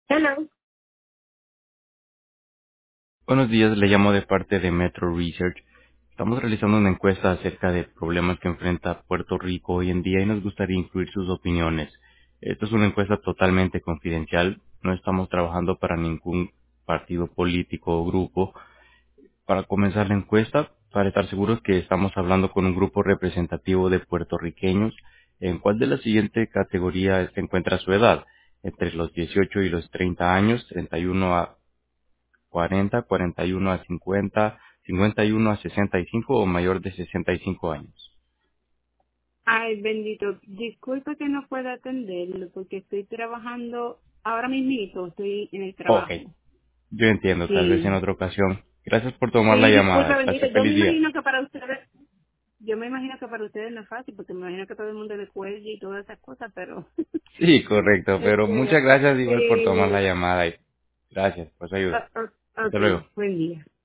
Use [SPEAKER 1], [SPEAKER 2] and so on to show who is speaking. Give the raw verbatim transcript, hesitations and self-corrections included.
[SPEAKER 1] Hello.
[SPEAKER 2] Buenos días, le llamo de parte de Metro Research. Estamos realizando una encuesta acerca de problemas que enfrenta Puerto Rico hoy en día y nos gustaría incluir sus opiniones. Esto es una encuesta totalmente confidencial, no estamos trabajando para ningún partido político o grupo. Para comenzar la encuesta, para estar seguros que estamos hablando con un grupo representativo de puertorriqueños, ¿en cuál de la siguiente categoría se encuentra su edad? Entre los dieciocho y los treinta años, treinta y uno a cuarenta, cuarenta y uno a cincuenta, cincuenta y uno a sesenta y cinco o mayor de sesenta y cinco años.
[SPEAKER 1] Ay, bendito. Disculpe que no pueda atenderlo porque estoy trabajando ahora mismo, estoy en el
[SPEAKER 2] Ok,
[SPEAKER 1] trabajo.
[SPEAKER 2] yo entiendo, tal vez en
[SPEAKER 1] Sí.
[SPEAKER 2] otra ocasión. Gracias por tomar la
[SPEAKER 1] Sí, disculpe,
[SPEAKER 2] llamada.
[SPEAKER 1] bendito.
[SPEAKER 2] Pase
[SPEAKER 1] Yo me
[SPEAKER 2] feliz día.
[SPEAKER 1] imagino que para ustedes, yo me imagino que para ustedes no es fácil porque me imagino que todo el mundo le cuelgue y todas esas cosas, pero
[SPEAKER 2] Sí, correcto, pero muchas
[SPEAKER 1] este,
[SPEAKER 2] gracias igual por tomar la
[SPEAKER 1] sí.
[SPEAKER 2] llamada y gracias por su ayuda.
[SPEAKER 1] Ah, ah,
[SPEAKER 2] Hasta
[SPEAKER 1] ok,
[SPEAKER 2] luego.
[SPEAKER 1] buen día.